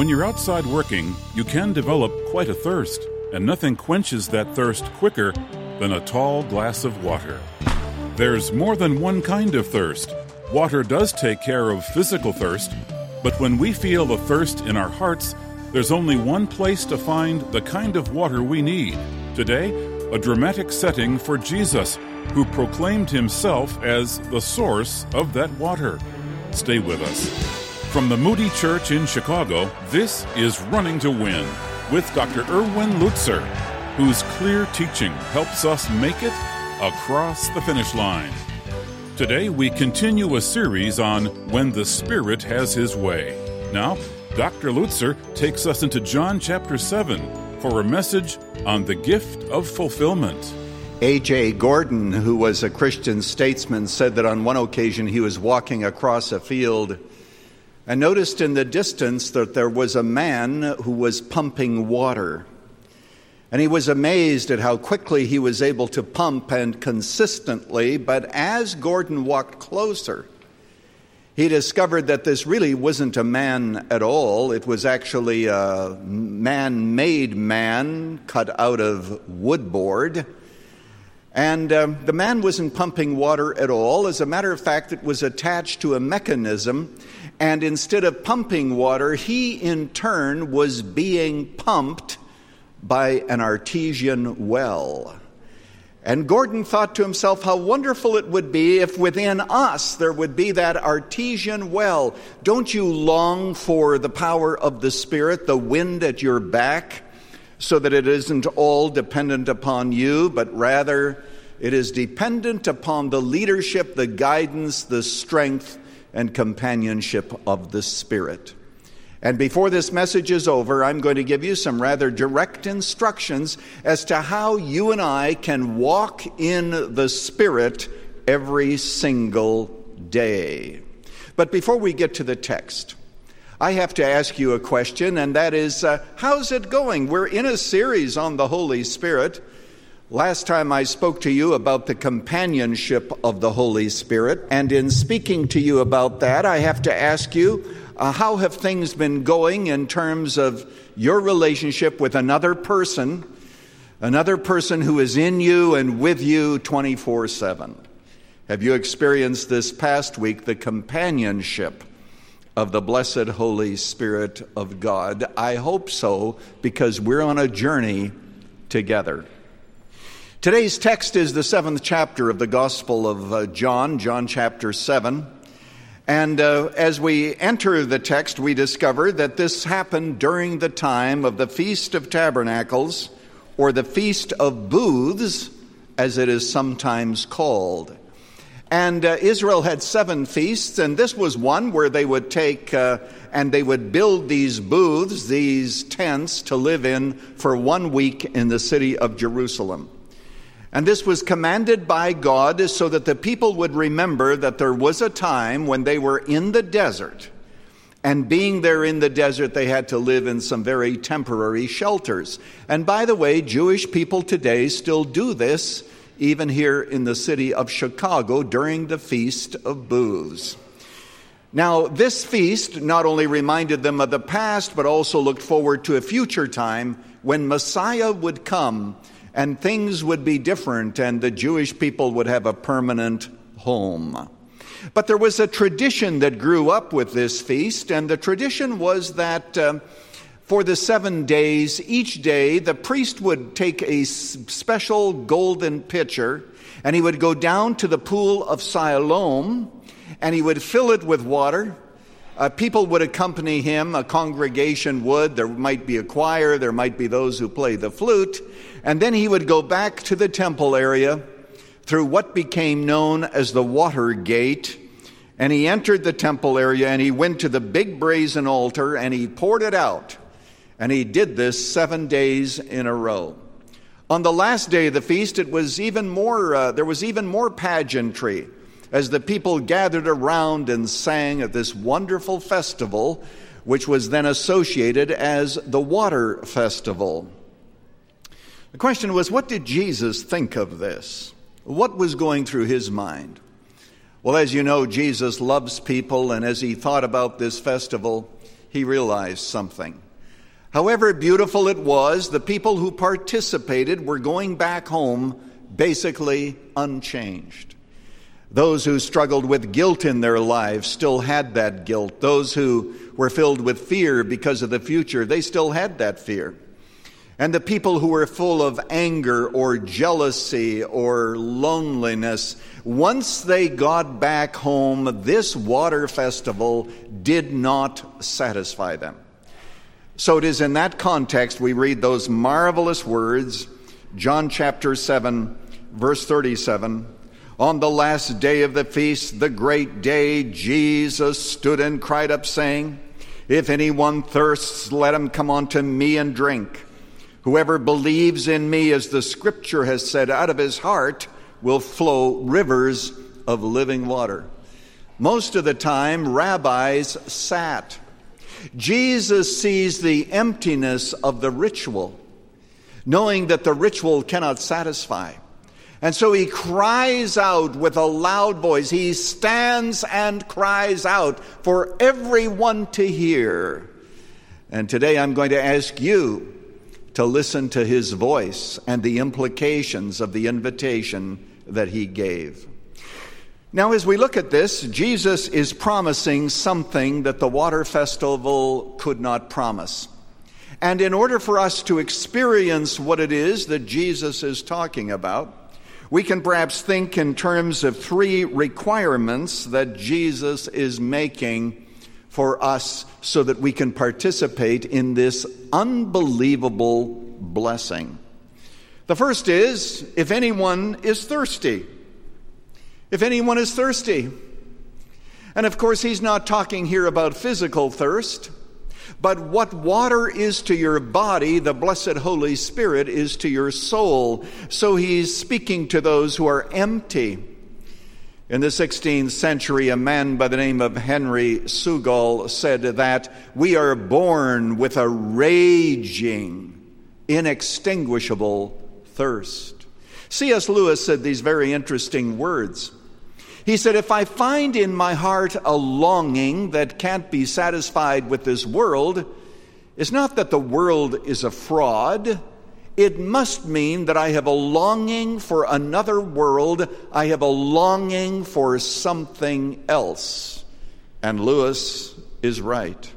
When you're outside working, you can develop quite a thirst, and nothing quenches that thirst quicker than a tall glass of water. There's more than one kind of thirst. Water does take care of physical thirst, but when we feel the thirst in our hearts, there's only one place to find the kind of water we need. Today, a dramatic setting for Jesus, who proclaimed himself as the source of that water. Stay with us. From the Moody Church in Chicago, this is Running to Win with Dr. Erwin Lutzer, whose clear teaching helps us make it across the finish line. Today, we continue a series on When the Spirit Has His Way. Now, Dr. Lutzer takes us into John chapter 7 for a message on the gift of fulfillment. A.J. Gordon, who was a Christian statesman, said that on one occasion he was walking across a field and noticed in the distance that there was a man who was pumping water. And he was amazed at how quickly he was able to pump and consistently. But as Gordon walked closer, he discovered that this really wasn't a man at all. It was actually a man-made man cut out of woodboard. And the man wasn't pumping water at all. As a matter of fact, it was attached to a mechanism. And instead of pumping water, he in turn was being pumped by an artesian well. And Gordon thought to himself how wonderful it would be if within us there would be that artesian well. Don't you long for the power of the Spirit, the wind at your back, so that it isn't all dependent upon you, but rather it is dependent upon the leadership, the guidance, the strength, and companionship of the Spirit. And before this message is over, I'm going to give you some rather direct instructions as to how you and I can walk in the Spirit every single day. But before we get to the text, I have to ask you a question, and that is, how's it going? We're in a series on the Holy Spirit. Last time I spoke to you about the companionship of the Holy Spirit, and in speaking to you about that, I have to ask you, how have things been going in terms of your relationship with another person who is in you and with you 24/7? Have you experienced this past week the companionship of the blessed Holy Spirit of God? I hope so, because we're on a journey together. Today's text is the 7th chapter of the Gospel of John chapter 7. And as we enter the text, we discover that this happened during the time of the Feast of Tabernacles, or the Feast of Booths, as it is sometimes called. And Israel had 7 feasts, and this was one where they would take and they would build these booths, these tents, to live in for 1 week in the city of Jerusalem. And this was commanded by God so that the people would remember that there was a time when they were in the desert. And being there in the desert, they had to live in some very temporary shelters. And by the way, Jewish people today still do this, even here in the city of Chicago during the Feast of Booths. Now, this feast not only reminded them of the past, but also looked forward to a future time when Messiah would come and things would be different, and the Jewish people would have a permanent home. But there was a tradition that grew up with this feast, and the tradition was that for the 7 days, each day, the priest would take a special golden pitcher, and he would go down to the pool of Siloam, and he would fill it with water. People would accompany him, a congregation would. There might be a choir, there might be those who play the flute. And then he would go back to the temple area through what became known as the water gate. And he entered the temple area and he went to the big brazen altar and he poured it out. And he did this 7 days in a row. On the last day of the feast, there was even more pageantry, as the people gathered around and sang at this wonderful festival, which was then associated as the Water Festival. The question was, what did Jesus think of this? What was going through his mind? Well, as you know, Jesus loves people, and as he thought about this festival, he realized something. However beautiful it was, the people who participated were going back home basically unchanged. Those who struggled with guilt in their lives still had that guilt. Those who were filled with fear because of the future, they still had that fear. And the people who were full of anger or jealousy or loneliness, once they got back home, this water festival did not satisfy them. So it is in that context we read those marvelous words, John chapter 7, verse 37. On the last day of the feast, the great day, Jesus stood and cried up, saying, If anyone thirsts, let him come unto me and drink. Whoever believes in me, as the Scripture has said, out of his heart will flow rivers of living water. Most of the time, rabbis sat. Jesus sees the emptiness of the ritual, knowing that the ritual cannot satisfy. And so he cries out with a loud voice. He stands and cries out for everyone to hear. And today I'm going to ask you to listen to his voice and the implications of the invitation that he gave. Now, as we look at this, Jesus is promising something that the water festival could not promise. And in order for us to experience what it is that Jesus is talking about, we can perhaps think in terms of three requirements that Jesus is making for us so that we can participate in this unbelievable blessing. The first is, if anyone is thirsty. If anyone is thirsty. And of course, he's not talking here about physical thirst, but what water is to your body, the blessed Holy Spirit is to your soul. So he's speaking to those who are empty. In the 16th century, a man by the name of Henry Sugal said that we are born with a raging, inextinguishable thirst. C.S. Lewis said these very interesting words. He said, if I find in my heart a longing that can't be satisfied with this world, it's not that the world is a fraud. It must mean that I have a longing for another world. I have a longing for something else. And Lewis is right.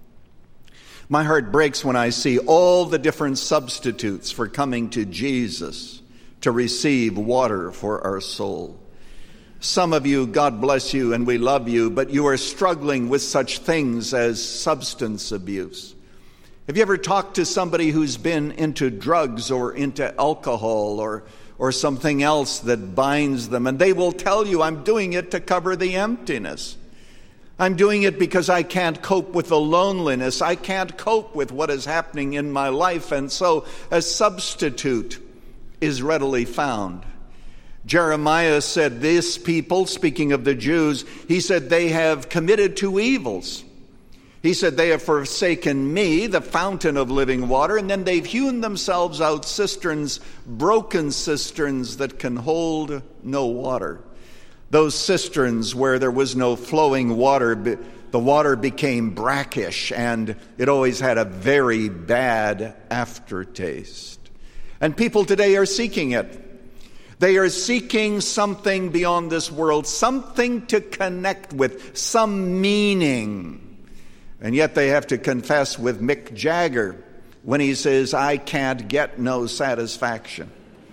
My heart breaks when I see all the different substitutes for coming to Jesus to receive water for our soul. Some of you, God bless you, and we love you, but you are struggling with such things as substance abuse. Have you ever talked to somebody who's been into drugs or into alcohol or something else that binds them? And they will tell you, I'm doing it to cover the emptiness. I'm doing it because I can't cope with the loneliness. I can't cope with what is happening in my life. And so a substitute is readily found. Jeremiah said, this people, speaking of the Jews, he said, they have committed two evils. He said, they have forsaken me, the fountain of living water, and then they've hewn themselves out cisterns, broken cisterns that can hold no water. Those cisterns where there was no flowing water, the water became brackish, and it always had a very bad aftertaste. And people today are seeking it. They are seeking something beyond this world, something to connect with, some meaning. And yet they have to confess with Mick Jagger when he says, I can't get no satisfaction.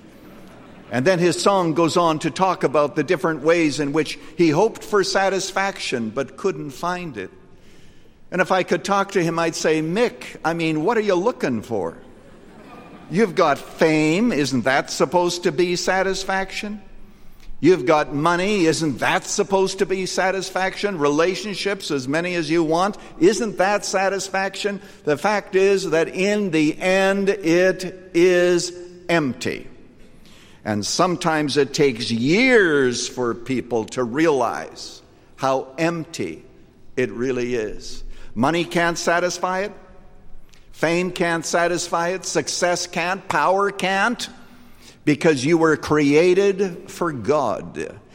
And then his song goes on to talk about the different ways in which he hoped for satisfaction but couldn't find it. And if I could talk to him, I'd say, Mick, what are you looking for? You've got fame. Isn't that supposed to be satisfaction? You've got money. Isn't that supposed to be satisfaction? Relationships, as many as you want. Isn't that satisfaction? The fact is that in the end, it is empty. And sometimes it takes years for people to realize how empty it really is. Money can't satisfy it. Fame can't satisfy it. Success can't. Power can't. Because you were created for God.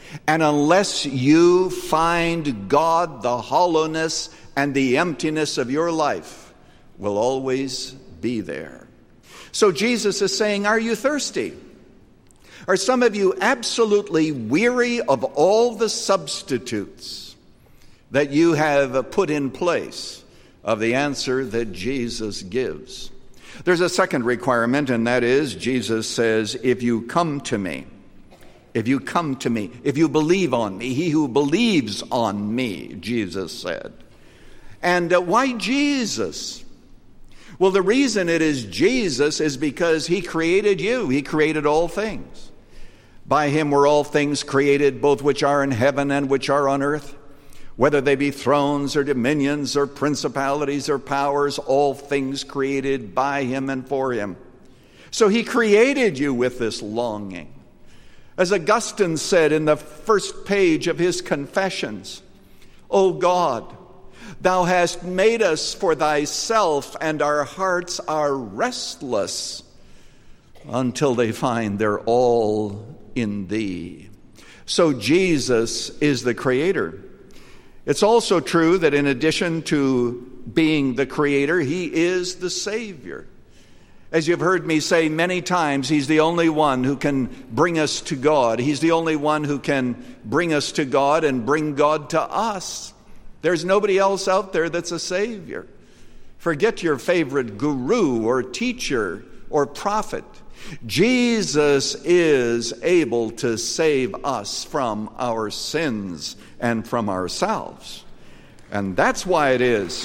And unless you find God, the hollowness and the emptiness of your life will always be there. So Jesus is saying, are you thirsty? Are some of you absolutely weary of all the substitutes that you have put in place of the answer that Jesus gives? There's a second requirement, and that is, Jesus says, if you come to me, if you come to me, if you believe on me, he who believes on me, Jesus said. And why Jesus? Well, the reason it is Jesus is because he created you. He created all things. By him were all things created, both which are in heaven and which are on earth. Whether they be thrones or dominions or principalities or powers, all things created by him and for him. So he created you with this longing. As Augustine said in the first page of his Confessions, O God, thou hast made us for thyself, and our hearts are restless until they find their all in thee. So Jesus is the creator. It's also true that in addition to being the creator, he is the Savior. As you've heard me say many times, he's the only one who can bring us to God. He's the only one who can bring us to God and bring God to us. There's nobody else out there that's a Savior. Forget your favorite guru or teacher or prophet. Jesus is able to save us from our sins and from ourselves. And that's why it is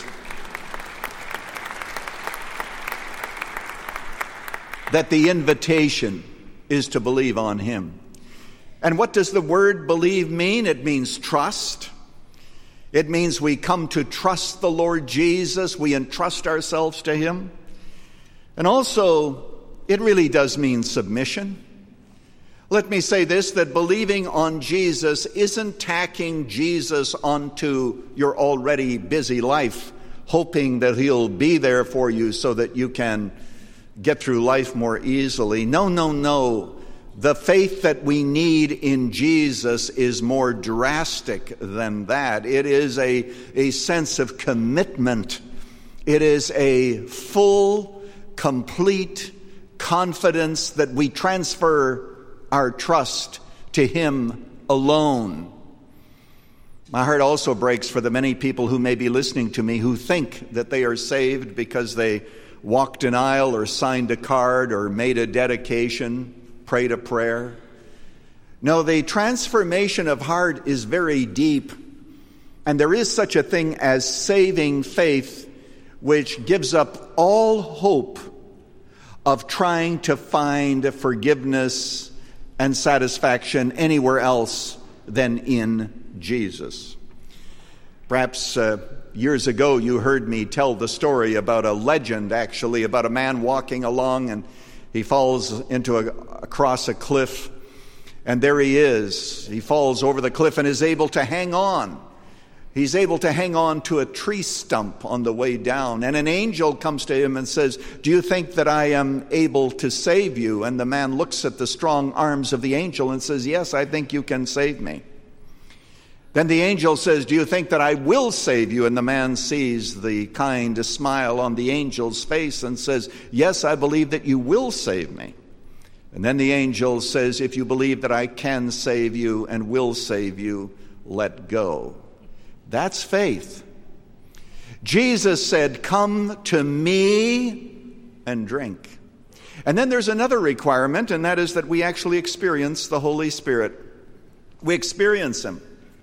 that the invitation is to believe on him. And what does the word believe mean? It means trust. It means we come to trust the Lord Jesus. We entrust ourselves to him. And also, it really does mean submission. Let me say this, that believing on Jesus isn't tacking Jesus onto your already busy life, hoping that he'll be there for you so that you can get through life more easily. No, no, no. The faith that we need in Jesus is more drastic than that. It is a sense of commitment. It is a full, complete confidence that we transfer our trust to him alone. My heart also breaks for the many people who may be listening to me who think that they are saved because they walked an aisle or signed a card or made a dedication, prayed a prayer. No, the transformation of heart is very deep, and there is such a thing as saving faith, which gives up all hope of trying to find forgiveness and satisfaction anywhere else than in Jesus. Perhaps years ago you heard me tell the story about a legend, actually, about a man walking along and he falls across a cliff, and there he is. He falls over the cliff and is able to hang on. He's able to hang on to a tree stump on the way down. And an angel comes to him and says, "Do you think that I am able to save you?" And the man looks at the strong arms of the angel and says, "Yes, I think you can save me." Then the angel says, "Do you think that I will save you?" And the man sees the kind smile on the angel's face and says, "Yes, I believe that you will save me." And then the angel says, "If you believe that I can save you and will save you, let go." That's faith. Jesus said, "Come to me and drink." And then there's another requirement, and that is that we actually experience the Holy Spirit. We experience him.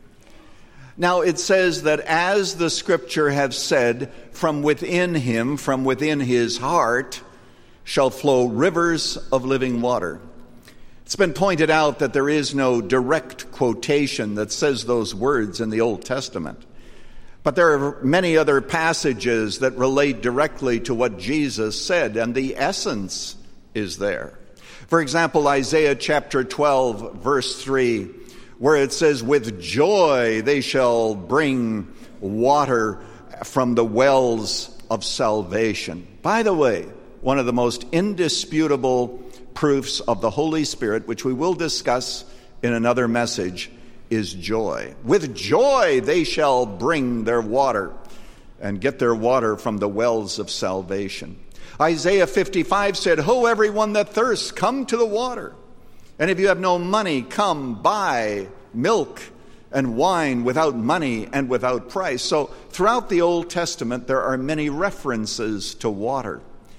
Now it says that as the scripture have said, from within him, from within his heart, shall flow rivers of living water. It's been pointed out that there is no direct quotation that says those words in the Old Testament. But there are many other passages that relate directly to what Jesus said, and the essence is there. For example, Isaiah chapter 12, verse 3, where it says, "With joy they shall bring water from the wells of salvation." By the way, one of the most indisputable proofs of the Holy Spirit, which we will discuss in another message, is joy. With joy they shall bring their water and get their water from the wells of salvation. Isaiah 55 said, Ho, everyone that thirsts, come to the water. And if you have no money, come buy milk and wine without money and without price. So throughout the Old Testament, there are many references to water.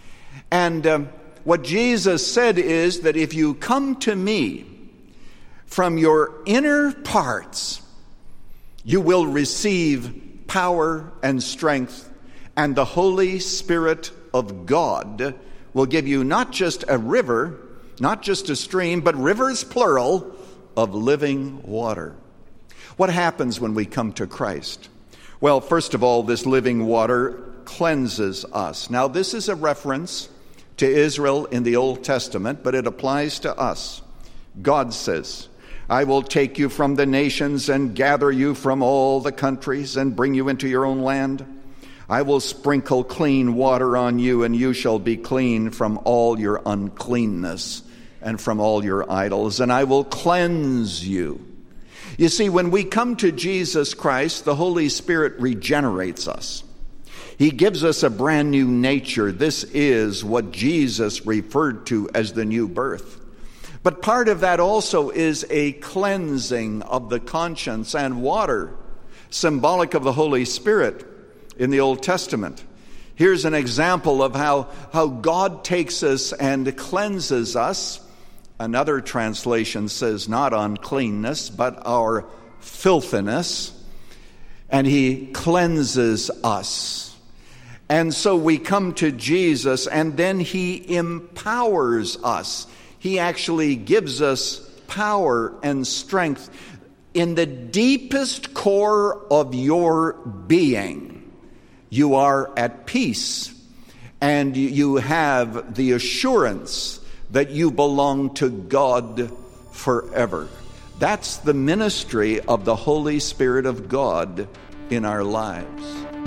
And what Jesus said is that if you come to me from your inner parts, you will receive power and strength, and the Holy Spirit of God will give you not just a river, not just a stream, but rivers, plural, of living water. What happens when we come to Christ? Well, first of all, this living water cleanses us. Now, this is a reference to Israel in the Old Testament, but it applies to us. God says, I will take you from the nations and gather you from all the countries and bring you into your own land. I will sprinkle clean water on you, and you shall be clean from all your uncleanness and from all your idols, and I will cleanse you. You see, when we come to Jesus Christ, the Holy Spirit regenerates us. He gives us a brand new nature. This is what Jesus referred to as the new birth. But part of that also is a cleansing of the conscience, and water, symbolic of the Holy Spirit in the Old Testament. Here's an example of how God takes us and cleanses us. Another translation says not uncleanness, but our filthiness. And he cleanses us. And so we come to Jesus, and then he empowers us. He actually gives us power and strength in the deepest core of your being. You are at peace, and you have the assurance that you belong to God forever. That's the ministry of the Holy Spirit of God in our lives.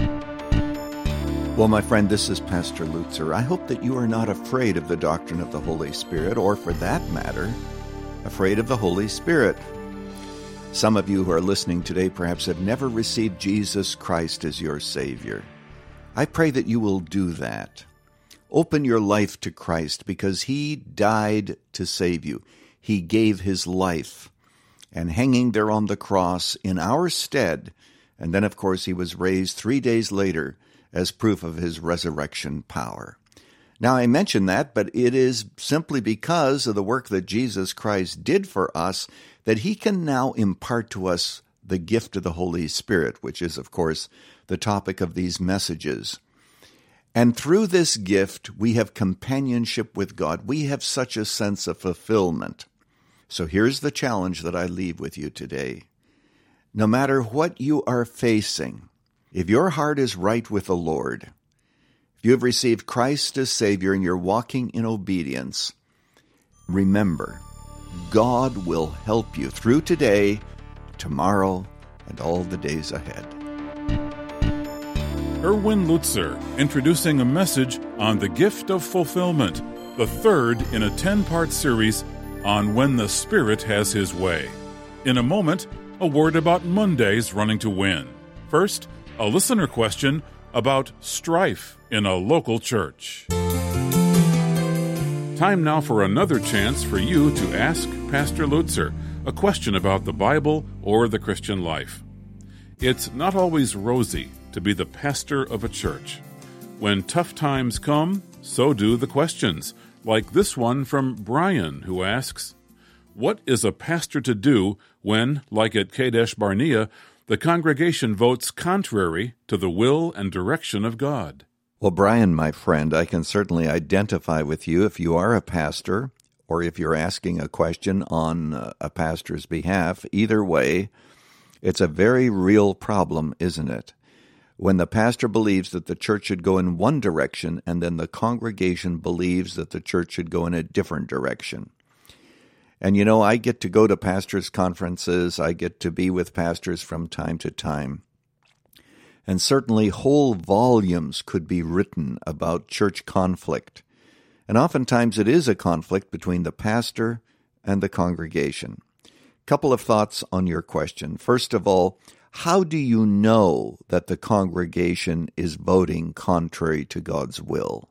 Well, my friend, this is Pastor Lutzer. I hope that you are not afraid of the doctrine of the Holy Spirit, or for that matter, afraid of the Holy Spirit. Some of you who are listening today perhaps have never received Jesus Christ as your Savior. I pray that you will do that. Open your life to Christ, because he died to save you. He gave his life, and hanging there on the cross in our stead, and then of course he was raised 3 days later as proof of his resurrection power. Now I mention that, but it is simply because of the work that Jesus Christ did for us that he can now impart to us the gift of the Holy Spirit, which is of course the topic of these messages. And through this gift, we have companionship with God. We have such a sense of fulfillment. So here's the challenge that I leave with you today. No matter what you are facing, if your heart is right with the Lord, if you have received Christ as Savior and you're walking in obedience, remember, God will help you through today, tomorrow, and all the days ahead. Erwin Lutzer, introducing a message on the gift of fulfillment, the third in a 10-part series on when the Spirit has his way. In a moment, a word about Mondays running to win. First, a listener question about strife in a local church. Time now for another chance for you to ask Pastor Lutzer a question about the Bible or the Christian life. It's not always rosy to be the pastor of a church. When tough times come, so do the questions, like this one from Brian, who asks, what is a pastor to do when, like at Kadesh Barnea, the congregation votes contrary to the will and direction of God? Well, Brian, my friend, I can certainly identify with you if you are a pastor or if you're asking a question on a pastor's behalf. Either way, it's a very real problem, isn't it? When the pastor believes that the church should go in one direction and then the congregation believes that the church should go in a different direction. And you know, I get to go to pastors' conferences, I get to be with pastors from time to time. And certainly whole volumes could be written about church conflict. And oftentimes it is a conflict between the pastor and the congregation. Couple of thoughts on your question. First of all, how do you know that the congregation is voting contrary to God's will?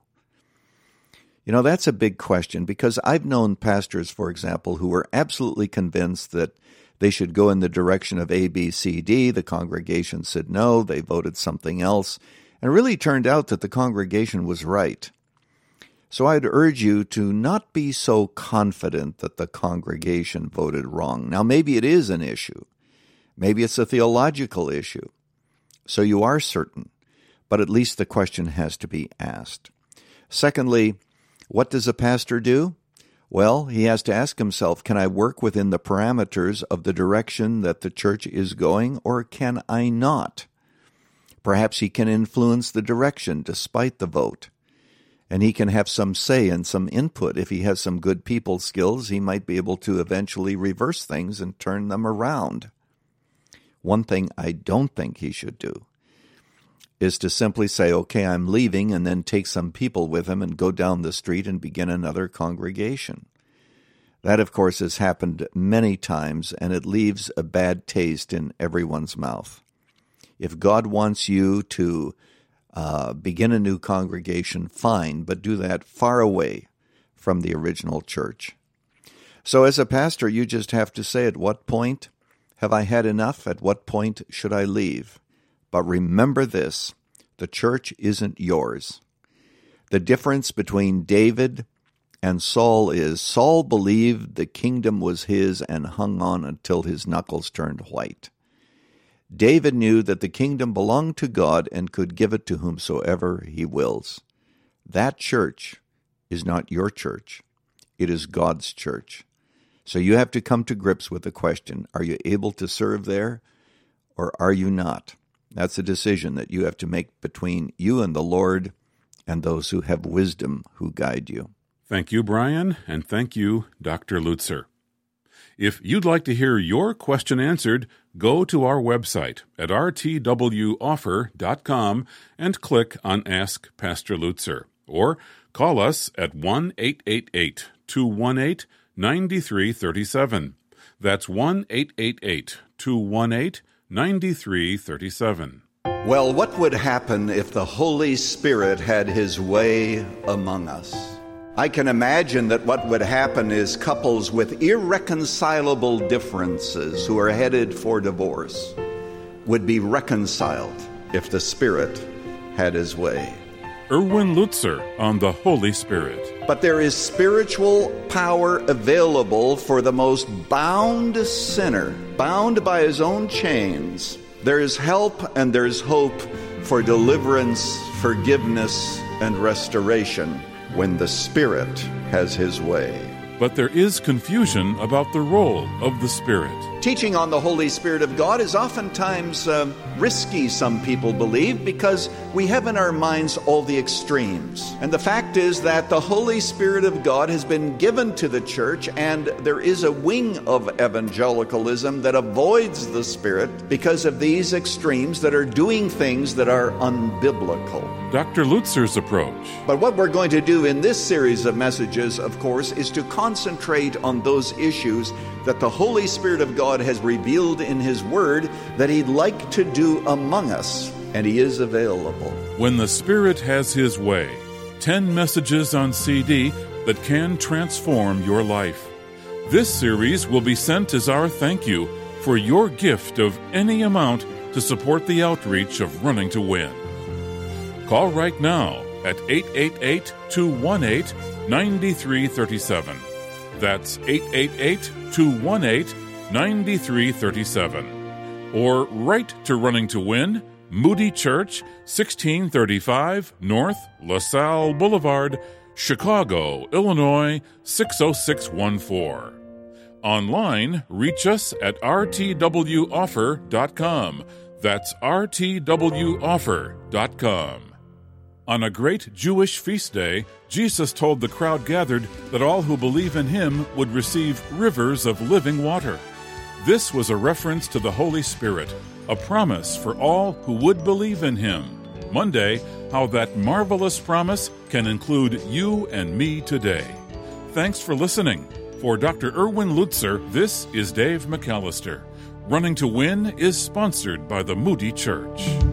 You know, that's a big question, because I've known pastors, for example, who were absolutely convinced that they should go in the direction of A, B, C, D. The congregation said no, they voted something else, and it really turned out that the congregation was right. So I'd urge you to not be so confident that the congregation voted wrong. Now, maybe it is an issue. Maybe it's a theological issue. So you are certain, but at least the question has to be asked. Secondly, what does a pastor do? Well, he has to ask himself, can I work within the parameters of the direction that the church is going, or can I not? Perhaps he can influence the direction despite the vote. And he can have some say and some input. If he has some good people skills, he might be able to eventually reverse things and turn them around. One thing I don't think he should do is to simply say, okay, I'm leaving, and then take some people with him and go down the street and begin another congregation. That, of course, has happened many times, and it leaves a bad taste in everyone's mouth. If God wants you to begin a new congregation, fine, but do that far away from the original church. So as a pastor, you just have to say, at what point have I had enough? At what point should I leave? But remember this, the church isn't yours. The difference between David and Saul is Saul believed the kingdom was his and hung on until his knuckles turned white. David knew that the kingdom belonged to God and could give it to whomsoever he wills. That church is not your church. It is God's church. So you have to come to grips with the question, are you able to serve there or are you not? That's a decision that you have to make between you and the Lord and those who have wisdom who guide you. Thank you, Brian, and thank you, Dr. Lutzer. If you'd like to hear your question answered, go to our website at rtwoffer.com and click on Ask Pastor Lutzer, or call us at 1-888-218-9337. That's 1-888-218-9337. Well, what would happen if the Holy Spirit had his way among us? I can imagine that what would happen is couples with irreconcilable differences who are headed for divorce would be reconciled if the Spirit had his way. Erwin Lutzer on the Holy Spirit. But there is spiritual power available for the most bound sinner, bound by his own chains. There is help and there is hope for deliverance, forgiveness, and restoration when the Spirit has his way. But there is confusion about the role of the Spirit. Teaching on the Holy Spirit of God is oftentimes risky, some people believe, because we have in our minds all the extremes. And the fact is that the Holy Spirit of God has been given to the church, and there is a wing of evangelicalism that avoids the Spirit because of these extremes that are doing things that are unbiblical. Dr. Lutzer's approach. But what we're going to do in this series of messages, of course, is to concentrate on those issues that the Holy Spirit of God has revealed in His Word that He'd like to do among us, and He is available. When the Spirit has His way, 10 messages on CD that can transform your life. This series will be sent as our thank you for your gift of any amount to support the outreach of Running to Win. Call right now at 888-218-9337. That's 888-218-9337. Or write to Running to Win, Moody Church, 1635 North LaSalle Boulevard, Chicago, Illinois, 60614. Online, reach us at rtwoffer.com. That's rtwoffer.com. On a great Jewish feast day, Jesus told the crowd gathered that all who believe in Him would receive rivers of living water. This was a reference to the Holy Spirit, a promise for all who would believe in Him. Monday, how that marvelous promise can include you and me today. Thanks for listening. For Dr. Erwin Lutzer, this is Dave McAllister. Running to Win is sponsored by the Moody Church.